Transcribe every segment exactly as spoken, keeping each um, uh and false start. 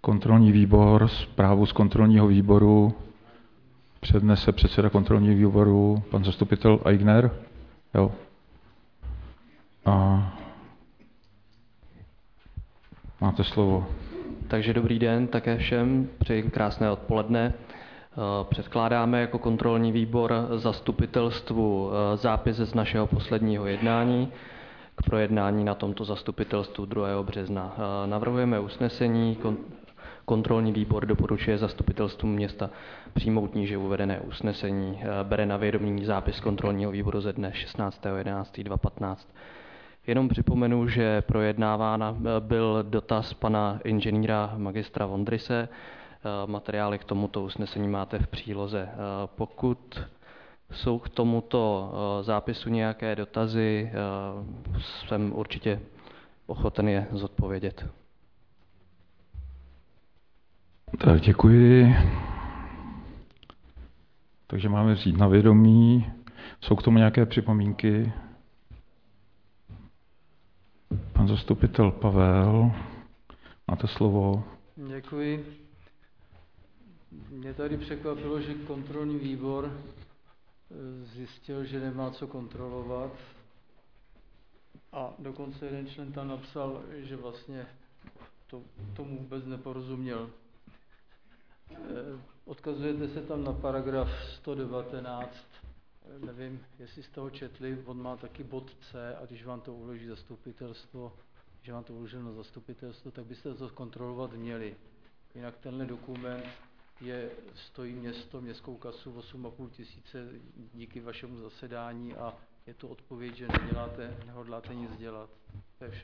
Kontrolní výbor, zprávu z kontrolního výboru přednese předseda kontrolního výboru, pan zastupitel Aigner. Jo. A máte slovo. Takže dobrý den také všem, přeji krásné odpoledne. Předkládáme jako kontrolní výbor zastupitelstvu zápis z našeho posledního jednání k projednání na tomto zastupitelstvu druhého března. Navrhujeme usnesení, kontrolní výbor doporučuje zastupitelstvu města přijmout níže uvedené usnesení, bere na vědomí zápis kontrolního výboru ze dne šestnáctého jedenáctého dvacet patnáct. Jenom připomenu, že projednávána byl dotaz pana inženýra magistra Vondrise. Materiály k tomuto usnesení máte v příloze. Pokud jsou k tomuto zápisu nějaké dotazy, jsem určitě ochoten je zodpovědět. Tak děkuji. Takže máme vzít na vědomí. Jsou k tomu nějaké připomínky? Pan zastupitel Pavel, máte slovo. Děkuji. Mě tady překvapilo, že kontrolní výbor zjistil, že nemá co kontrolovat, a dokonce jeden člen tam napsal, že vlastně to, tomu vůbec neporozuměl. Odkazujete se tam na paragraf sto devatenáct, nevím, jestli jste ho četli, on má taky bod C, a když vám to uloží zastupitelstvo, že vám to uložilo na zastupitelstvo, tak byste to kontrolovat měli. Jinak tenhle dokument je, stojí město, městskou kasu osm a půl tisíce díky vašemu zasedání, a je to odpověď, že neděláte, nehodláte nic dělat. To je vše.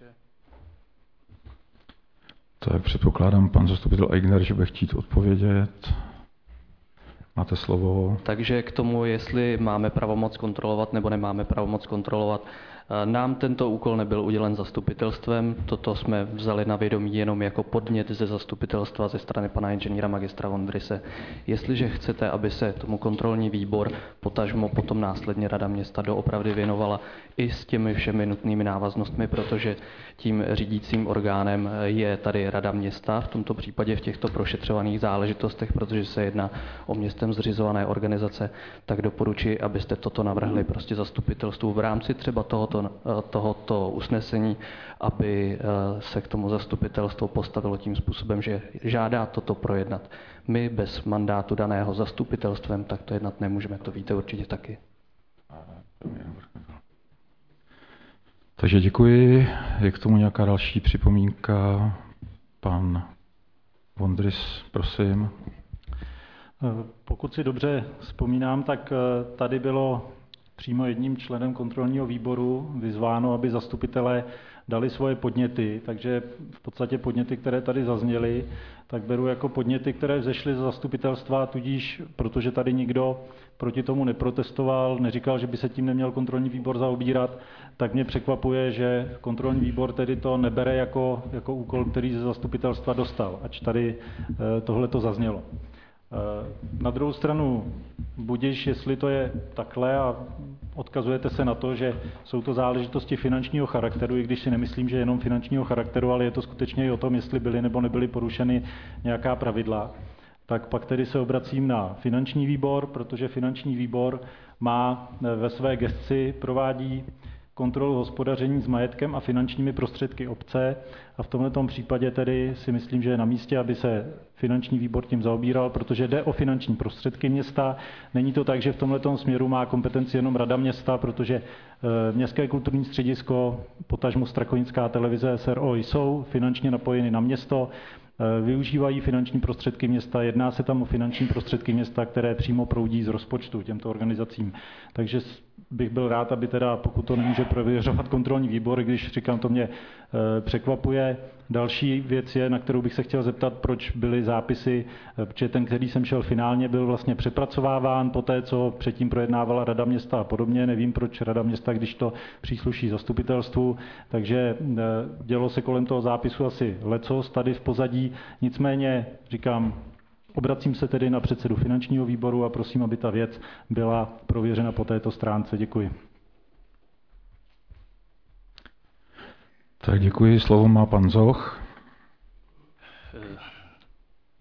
Tak předpokládám, pan zastupitel Aigner, že bude chtít odpovědět. Máte slovo. Takže k tomu, jestli máme pravomoc kontrolovat nebo nemáme pravomoc kontrolovat. Nám tento úkol nebyl udělen zastupitelstvem, toto jsme vzali na vědomí jenom jako podnět ze zastupitelstva ze strany pana inženýra magistra Vondrise. Jestliže chcete, aby se tomu kontrolní výbor, potažmo potom následně rada města doopravdy věnovala i s těmi všemi nutnými návaznostmi, protože tím řídícím orgánem je tady rada města, v tomto případě v těchto prošetřovaných záležitostech, protože se jedná o městem zřizované organizace, tak doporučuji, abyste toto navrhli prostě zastupitelstvu v rámci třeba tohoto tohoto usnesení, aby se k tomu zastupitelstvo postavilo tím způsobem, že žádá toto projednat. My bez mandátu daného zastupitelstvem tak to jednat nemůžeme, to víte určitě taky. Takže děkuji. Je k tomu nějaká další připomínka? Pan Vondris, prosím. Pokud si dobře vzpomínám, tak tady bylo přímo jedním členem kontrolního výboru vyzváno, aby zastupitelé dali svoje podněty, takže v podstatě podněty, které tady zazněly, tak beru jako podněty, které vzešly z zastupitelstva, tudíž, protože tady nikdo proti tomu neprotestoval, neříkal, že by se tím neměl kontrolní výbor zaobírat, tak mě překvapuje, že kontrolní výbor tedy to nebere jako, jako úkol, který ze zastupitelstva dostal, ač tady tohle to zaznělo. Na druhou stranu, budiž, jestli to je takhle a odkazujete se na to, že jsou to záležitosti finančního charakteru, i když si nemyslím, že je jenom finančního charakteru, ale je to skutečně i o tom, jestli byly nebo nebyly porušeny nějaká pravidla, tak pak tedy se obracím na finanční výbor, protože finanční výbor má ve své gesci, provádí kontrolu hospodaření s majetkem a finančními prostředky obce, a v tomto případě tedy si myslím, že je na místě, aby se finanční výbor tím zaobíral, protože jde o finanční prostředky města. Není to tak, že v tomto směru má kompetenci jenom rada města, protože Městské kulturní středisko, potažmo Strakonická televize S R O jsou finančně napojeny na město, využívají finanční prostředky města, jedná se tam o finanční prostředky města, které přímo proudí z rozpočtu těmto organizacím. Takže bych byl rád, aby teda, pokud to nemůže prověřovat kontrolní výbor, když říkám, to mě e, překvapuje. Další věc je, na kterou bych se chtěl zeptat, proč byly zápisy, protože ten, který jsem šel finálně, byl vlastně přepracováván po té, co předtím projednávala rada města a podobně. Nevím, proč rada města, když to přísluší zastupitelstvu. Takže e, dělo se kolem toho zápisu asi lecos tady v pozadí. Nicméně, říkám, obracím se tedy na předsedu finančního výboru a prosím, aby ta věc byla prověřena po této stránce. Děkuji. Tak děkuji. Slovo má pan Zoch.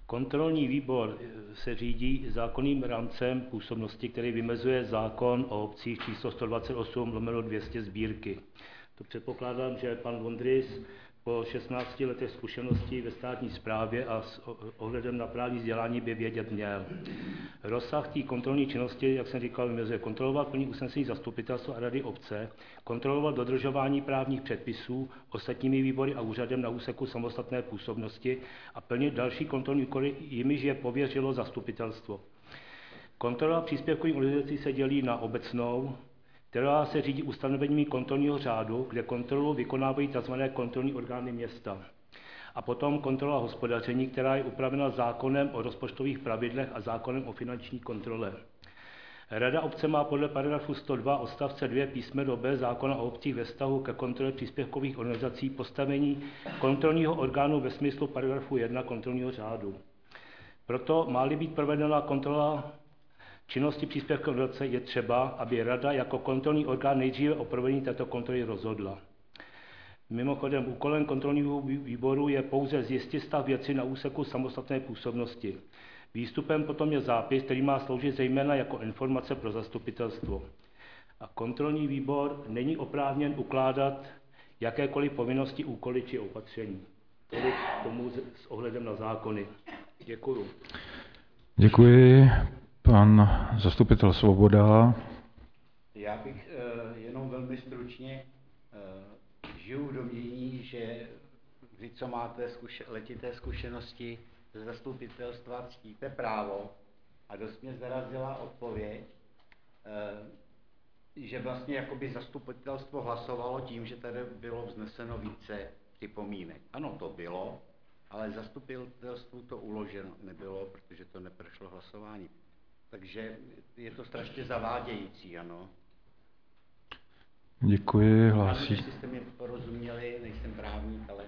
Kontrolní výbor se řídí zákonným rámcem působnosti, který vymezuje zákon o obcích číslo sto dvacet osm lomeno dvě stě sbírky. To předpokládám, že pan Vondrys po šestnácti letech zkušeností ve státní správě a s ohledem na právní vzdělání by vědět měl. Rozsah té kontrolní činnosti, jak jsem říkal, vymezuje kontrolovat plní usnesení zastupitelstva a rady obce, kontrolovat dodržování právních předpisů ostatními výbory a úřadem na úseku samostatné působnosti a plnit další kontrolní úkoly, jimiž je pověřilo zastupitelstvo. Kontrola příspěvkových organizací se dělí na obecnou, která se řídí ustanoveními kontrolního řádu, kde kontrolu vykonávají tzv. Kontrolní orgány města. A potom kontrola hospodaření, která je upravena zákonem o rozpočtových pravidlech a zákonem o finanční kontrole. Rada obce má podle paragrafu sto dva odstavce dva písmeno B zákona o obcích ve vztahu ke kontrole příspěvkových organizací postavení kontrolního orgánu ve smyslu paragrafu jedna kontrolního řádu. Proto má-li být provedena kontrola činnosti příspěvkové organizace, je třeba, aby Rada jako kontrolní orgán nejdříve o provedení této kontroly rozhodla. Mimochodem, úkolem kontrolního výboru je pouze zjistit stav věci na úseku samostatné působnosti. Výstupem potom je zápis, který má sloužit zejména jako informace pro zastupitelstvo. A kontrolní výbor není oprávněn ukládat jakékoliv povinnosti, úkoly či opatření. Tolik k tomu s ohledem na zákony. Děkuju. Děkuji. Pan zastupitel Svoboda. Já bych uh, jenom velmi stručně uh, žiju v domění, že vy, co máte zkuše, letité zkušenosti ze zastupitelstva, ctíte právo a dost mě zarazila odpověď, uh, že vlastně jakoby zastupitelstvo hlasovalo tím, že tady bylo vzneseno více připomínek. Ano, to bylo, ale zastupitelstvu to uloženo nebylo, protože to neprošlo hlasování. Takže je to strašně zavádějící, ano. Děkuji, hlásí. Jestli jste mě porozuměli, nejsem právník, ale...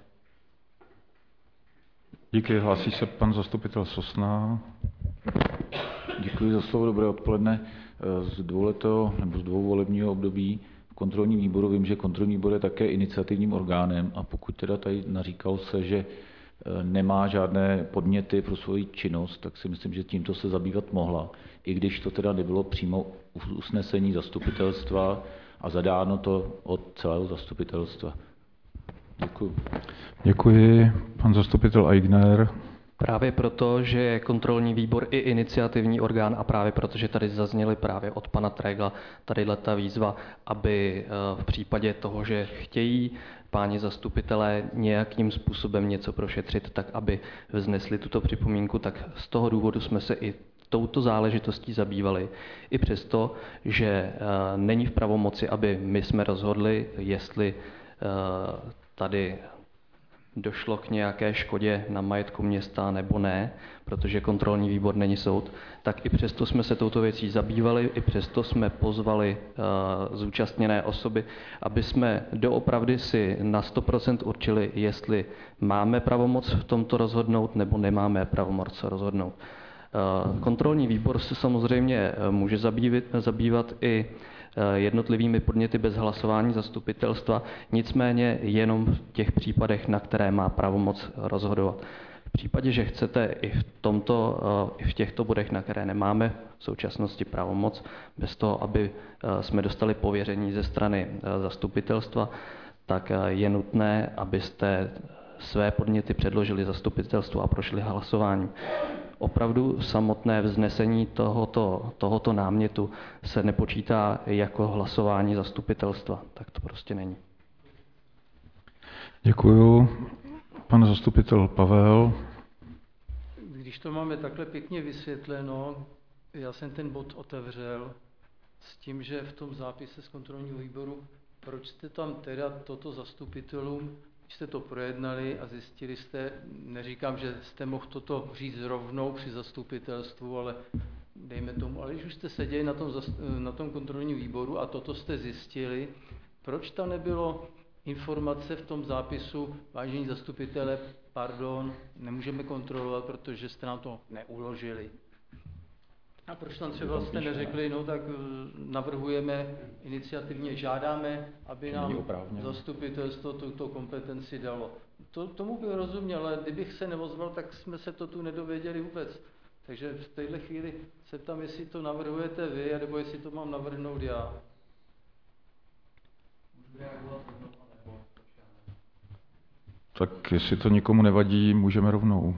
Díky, hlásí se pan zastupitel Sosna. Děkuji za slovo, dobré odpoledne. Z dvouletého nebo z dvouvolebního období v kontrolním výboru vím, že kontrolní výbor je také iniciativním orgánem a pokud teda tady naříkal se, že nemá žádné podněty pro svoji činnost, tak si myslím, že tímto se zabývat mohla, i když to teda nebylo přímo usnesení zastupitelstva a zadáno to od celého zastupitelstva. Děkuji. Děkuji. Pan zastupitel Aigner. Právě proto, že je kontrolní výbor i iniciativní orgán a právě proto, že tady zazněly právě od pana Trégla tadyhle ta výzva, aby v případě toho, že chtějí páni zastupitelé nějakým způsobem něco prošetřit, tak aby vznesli tuto připomínku, tak z toho důvodu jsme se i touto záležitostí zabývali. I přesto, že není v pravomoci, aby my jsme rozhodli, jestli tady došlo k nějaké škodě na majetku města nebo ne, protože kontrolní výbor není soud, tak i přesto jsme se touto věcí zabývali, i přesto jsme pozvali uh, zúčastněné osoby, aby jsme doopravdy si na sto procent určili, jestli máme pravomoc v tomto rozhodnout nebo nemáme pravomoc rozhodnout. Uh, kontrolní výbor se samozřejmě může zabývat, zabývat i jednotlivými podněty bez hlasování zastupitelstva, nicméně jenom v těch případech, na které má pravomoc rozhodovat. V případě, že chcete i v, tomto, i v těchto bodech, na které nemáme v současnosti pravomoc, bez toho, aby jsme dostali pověření ze strany zastupitelstva, tak je nutné, abyste své podněty předložili zastupitelstvu a prošli hlasování. Opravdu samotné vznesení tohoto, tohoto námětu se nepočítá jako hlasování zastupitelstva. Tak to prostě není. Děkuju. Pan zastupitel Pavel. Když to máme takhle pěkně vysvětleno, já jsem ten bod otevřel s tím, že v tom zápise z kontrolního výboru, proč jste tam teda toto zastupitelům, jste to projednali a zjistili jste, neříkám, že jste mohl toto říct rovnou při zastupitelstvu, ale dejme tomu, ale když už jste seděli na tom, na tom kontrolním výboru a toto jste zjistili, proč tam nebylo informace v tom zápisu, vážení zastupitele, pardon, nemůžeme kontrolovat, protože jste nám to neuložili. A proč tam třeba jste neřekli, no tak navrhujeme, iniciativně žádáme, aby nám zastupitelstvo tuto kompetenci dalo. to, tomu bych rozuměl, ale kdybych se neozval, tak jsme se to tu nedověděli vůbec. Takže v této chvíli se ptám, jestli to navrhujete vy, nebo jestli to mám navrhnout já. Tak jestli to nikomu nevadí, můžeme rovnou.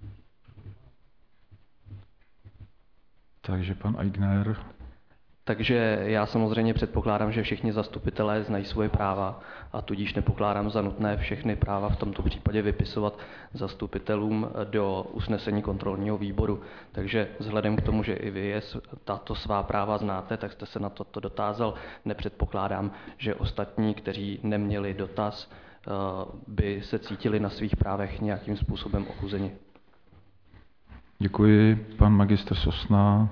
Takže pan Aigner. Takže já samozřejmě předpokládám, že všichni zastupitelé znají svoje práva a tudíž nepokládám za nutné všechny práva v tomto případě vypisovat zastupitelům do usnesení kontrolního výboru. Takže vzhledem k tomu, že i vy je tato svá práva znáte, tak jste se na toto dotázal. Nepředpokládám, že ostatní, kteří neměli dotaz, by se cítili na svých právech nějakým způsobem ochuzeni. Děkuji. Pan magistr Sosna.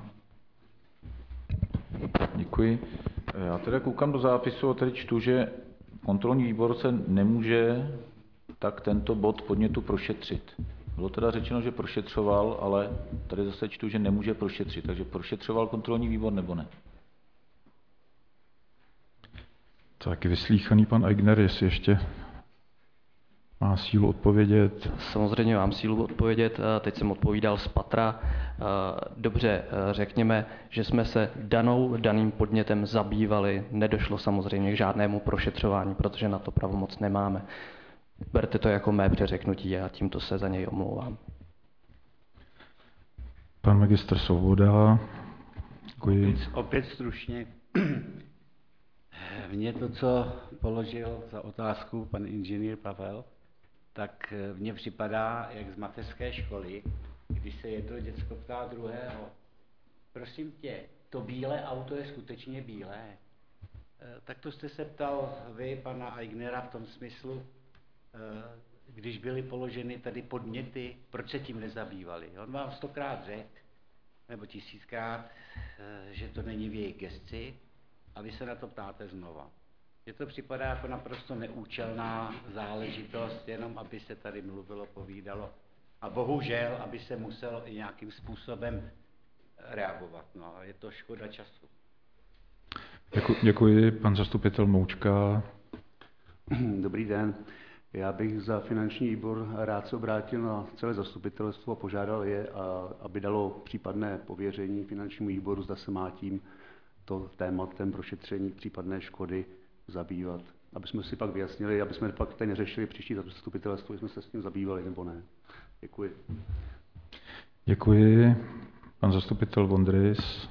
Děkuji. Já teda koukám do zápisu a tady čtu, že kontrolní výbor se nemůže tak tento bod podnětu prošetřit. Bylo teda řečeno, že prošetřoval, ale tady zase čtu, že nemůže prošetřit. Takže prošetřoval kontrolní výbor nebo ne? Tak vyslíchaný pan Aigner, jestli ještě má sílu odpovědět. Samozřejmě mám sílu odpovědět, teď jsem odpovídal z patra. Dobře, řekněme, že jsme se danou, daným podnětem zabývali, nedošlo samozřejmě k žádnému prošetřování, protože na to pravomoc nemáme. Berte to jako mé přeřeknutí a tímto se za něj omlouvám. Pan magistr Svoboda. Děkuji. Opět, opět stručně. Mně to, co položil za otázku pan inženýr Pavel, tak mně připadá, jak z mateřské školy, když se jedno děcko ptá druhého, prosím tě, to bílé auto je skutečně bílé. Tak to jste se ptal vy, pana Aignera, v tom smyslu, když byly položeny tady podněty, proč se tím nezabývali. On vám stokrát řekl, nebo tisíckrát, že to není v jejich gesci, a vy se na to ptáte znova. Mně to připadá jako naprosto neúčelná záležitost, jenom aby se tady mluvilo, povídalo. A bohužel, aby se muselo i nějakým způsobem reagovat. No, je to škoda času. Děkuji, děkuji. Pan zastupitel Moučka. Dobrý den. Já bych za finanční výbor rád se obrátil na celé zastupitelstvo a požádal je, aby dalo případné pověření finančnímu výboru, zda se má tím to tématem prošetření případné škody zabývat. Aby jsme si pak vyjasnili, aby jsme pak tady neřešili příští zastupitelstvo, jestli jsme se s tím zabývali nebo ne. Děkuji. Děkuji. Pan zastupitel Vondris.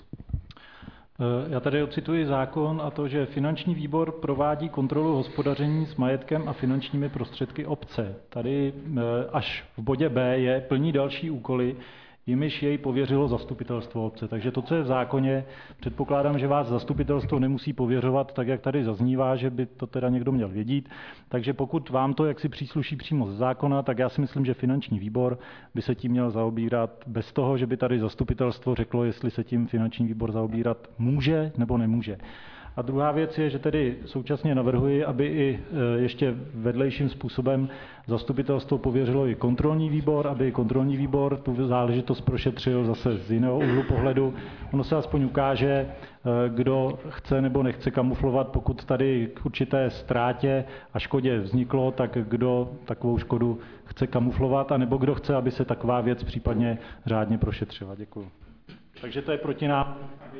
Já tady ocituji zákon a to, že finanční výbor provádí kontrolu hospodaření s majetkem a finančními prostředky obce. Tady až v bodě B je plní další úkoly, jimiž jej pověřilo zastupitelstvo obce. Takže to, co je v zákoně, předpokládám, že vás zastupitelstvo nemusí pověřovat, tak jak tady zaznívá, že by to teda někdo měl vědět. Takže pokud vám to jaksi přísluší přímo ze zákona, tak já si myslím, že finanční výbor by se tím měl zaobírat bez toho, že by tady zastupitelstvo řeklo, jestli se tím finanční výbor zaobírat může nebo nemůže. A druhá věc je, že tedy současně navrhuji, aby i ještě vedlejším způsobem zastupitelstvo pověřilo i kontrolní výbor, aby kontrolní výbor tu záležitost prošetřil zase z jiného úhlu pohledu. Ono se aspoň ukáže, kdo chce nebo nechce kamuflovat, pokud tady k určité ztrátě a škodě vzniklo, tak kdo takovou škodu chce kamuflovat, anebo kdo chce, aby se taková věc případně řádně prošetřila. Děkuji. Takže to je proti nám.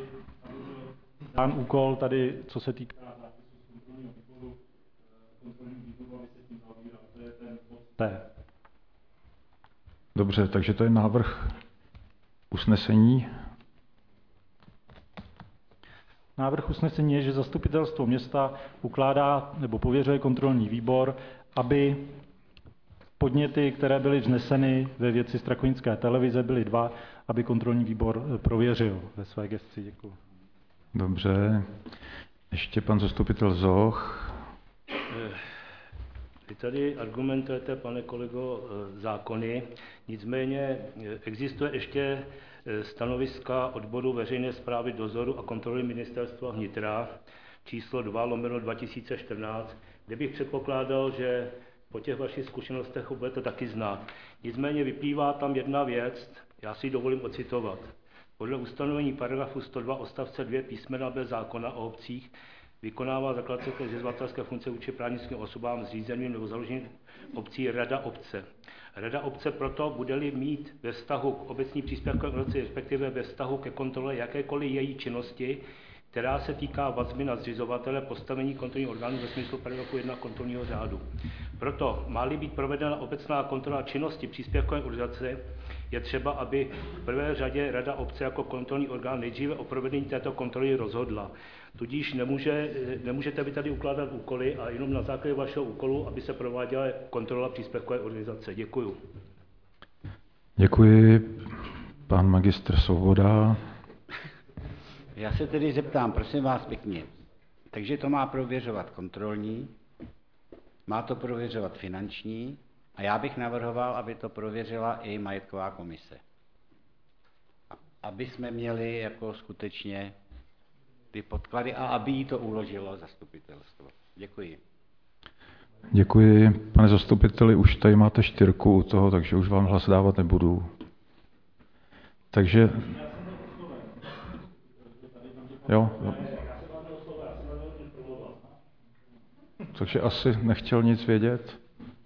Dán úkol tady, co se týká zápisu z kontrolního výboru, kontrolního výboru, aby se tím zaobíral. To je ten bod P. Dobře, takže to je návrh usnesení. Návrh usnesení je, že zastupitelstvo města ukládá nebo pověřuje kontrolní výbor, aby podněty, které byly vzneseny ve věci Strakonické televize, byly dva, aby kontrolní výbor prověřil ve své gesci. Děkuji. Dobře. Ještě pan zastupitel Zoch. Vy tady argumentujete, pane kolego, zákony, nicméně existuje ještě stanoviska odboru veřejné správy, dozoru a kontroly ministerstva vnitra číslo dva lomeno dva tisíce čtrnáct, kde bych předpokládal, že po těch vašich zkušenostech ho budete taky znát. Nicméně vyplývá tam jedna věc, já si ji dovolím ocitovat. Podle ustanovení paragrafu sto dva odstavce dva písmena B zákona o obcích vykonává zakladatelské zřizovatelské funkce vůči právnickým osobám zřízeným nebo založeným obcí rada obce. Rada obce proto bude-li mít ve vztahu k obecní příspěvkové organizaci, respektive ve vztahu ke kontrole jakékoliv její činnosti, která se týká vazby na zřizovatele, postavení kontrolních orgánů ve smyslu paragrafu jedna kontrolního řádu. Proto má-li být provedena obecná kontrola činnosti příspěvkové organizace, je třeba, aby v prvé řadě rada obce jako kontrolní orgán nejdříve o provedení této kontroly rozhodla. Tudíž nemůže, nemůžete vy tady ukládat úkoly a jenom na základě vašeho úkolu, aby se prováděla kontrola příspěvkové organizace. Děkuju. Děkuji. Pan magistr Svoboda. Já se tedy zeptám, prosím vás pěkně. Takže to má prověřovat kontrolní, má to prověřovat finanční a já bych navrhoval, aby to prověřila i majetková komise. Aby jsme měli jako skutečně ty podklady a aby jí to uložilo zastupitelstvo. Děkuji. Děkuji. Pane zastupiteli, už tady máte čtyřku u toho, takže už vám hlas dávat nebudu. Takže... Jo, jo. Takže asi nechtěl nic vědět.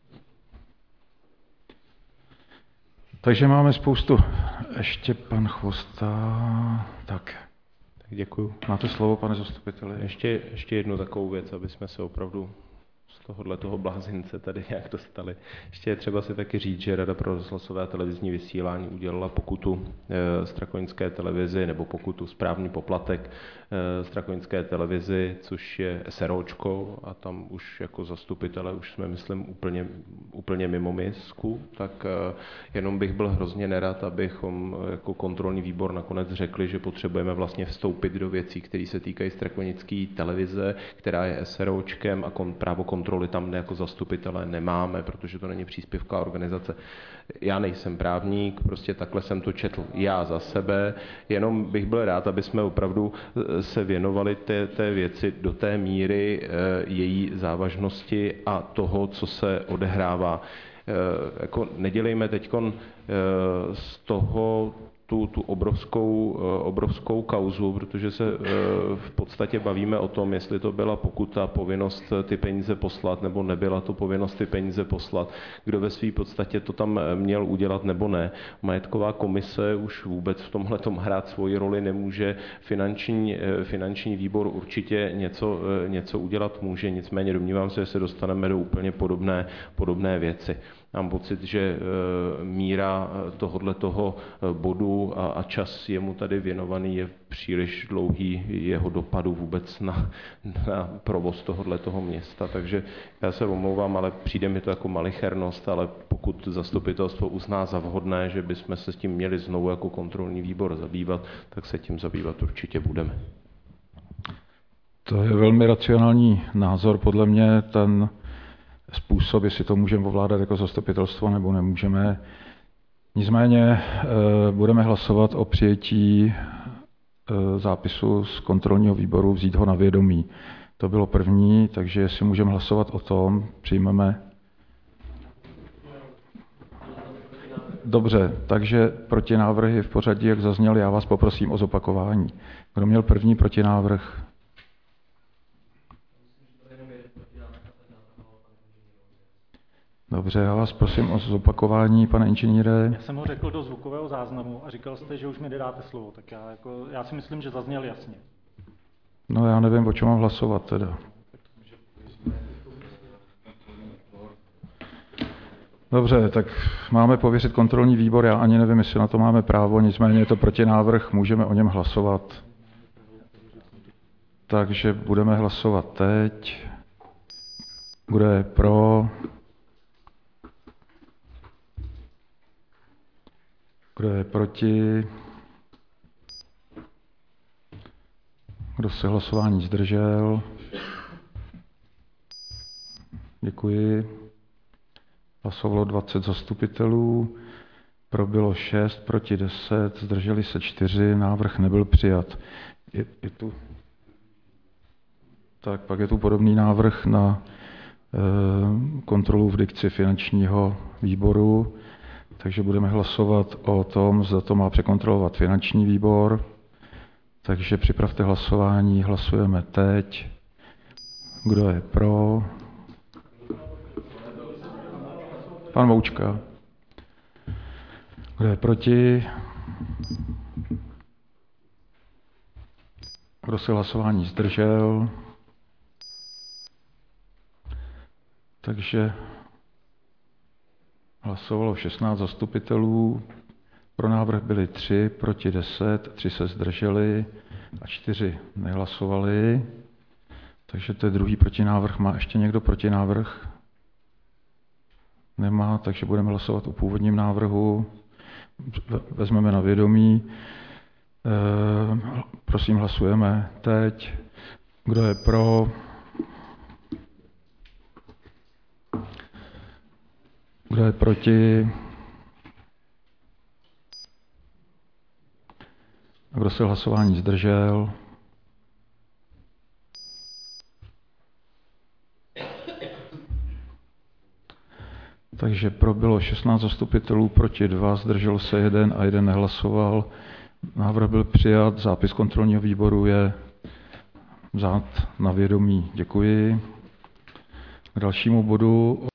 Takže máme spoustu. Ještě pan Chvosta. Tak. Tak děkuju. Máte slovo, pane zastupiteli. Ještě, ještě jednu takovou věc, aby jsme se opravdu z tohohle toho blázince tady nějak dostali. Ještě je třeba si taky říct, že Rada pro rozhlasové a televizní vysílání udělala pokutu e, Strakonické televizi, nebo pokutu správní poplatek e, Strakonické televizi, což je SROčko, a tam už jako zastupitele už jsme, myslím, úplně, úplně mimo misku, tak e, jenom bych byl hrozně nerad, abychom jako kontrolní výbor nakonec řekli, že potřebujeme vlastně vstoupit do věcí, které se týkají Strakonické televize, která je SROčkem a kon, právo kontroly tam jako zastupitelé nemáme, protože to není příspěvková organizace. Já nejsem právník, prostě takhle jsem to četl já za sebe, jenom bych byl rád, aby jsme opravdu se věnovali té, té věci do té míry e, její závažnosti a toho, co se odehrává. E, jako nedělejme teďkon e, z toho tu, tu obrovskou, obrovskou kauzu, protože se v podstatě bavíme o tom, jestli to byla pokuta, povinnost ty peníze poslat, nebo nebyla to povinnost ty peníze poslat, kdo ve své podstatě to tam měl udělat nebo ne. Majetková komise už vůbec v tomhletom hrát svoji roli nemůže, finanční, finanční výbor určitě něco, něco udělat může, nicméně domnívám se, že se dostaneme do úplně podobné, podobné věci. Mám pocit, že míra tohoto bodu a čas jemu tady věnovaný je příliš dlouhý, jeho dopadu vůbec na, na provoz tohoto města. Takže já se omlouvám, ale přijde mi to jako malichernost, ale pokud zastupitelstvo uzná za vhodné, že bychom se s tím měli znovu jako kontrolní výbor zabývat, tak se tím zabývat určitě budeme. To je velmi racionální názor. Podle mě ten způsob, jestli to můžeme ovládat jako zastupitelstvo nebo nemůžeme. Nicméně e, budeme hlasovat o přijetí e, zápisu z kontrolního výboru, vzít ho na vědomí. To bylo první, takže jestli můžeme hlasovat o tom, přijmeme. Dobře, takže protinávrhy v pořadí, jak zazněly, já vás poprosím o zopakování. Kdo měl první protinávrh? Dobře, já vás prosím o zopakování, pane inženýre. Já jsem ho řekl do zvukového záznamu a říkal jste, že už mi nedáte slovo, tak já, jako, já si myslím, že zazněl jasně. No já nevím, o čem mám hlasovat teda. Dobře, tak máme pověřit kontrolní výbor, já ani nevím, jestli na to máme právo, nicméně je to protinávrh, můžeme o něm hlasovat. Takže budeme hlasovat teď. Kdo je pro? Kdo je proti? Kdo se hlasování zdržel? Děkuji. Hlasovalo dvacet zastupitelů, pro bylo šest, proti deset, zdrželi se čtyři, návrh nebyl přijat. Je, je tu... Tak pak je tu podobný návrh na e, kontrolu v dikci finančního výboru. Takže budeme hlasovat o tom, zda to má překontrolovat finanční výbor. Takže připravte hlasování, hlasujeme teď. Kdo je pro? Pan Voučka. Kdo je proti? Kdo se hlasování zdržel? Takže hlasovalo šestnáct zastupitelů, pro návrh byli tři, proti deset, tři se zdrželi a čtyři nehlasovali. Takže to je druhý protinávrh. Má ještě někdo protinávrh? Nemá, takže budeme hlasovat o původním návrhu. Vezmeme na vědomí. E, prosím, hlasujeme teď. Kdo je pro? Kdo je proti? A kdo se hlasování zdržel? Takže pro bylo šestnáct zastupitelů, proti dva, zdržel se jeden a jeden nehlasoval. Návrh byl přijat, zápis kontrolního výboru je vzat na vědomí. Děkuji. K dalšímu bodu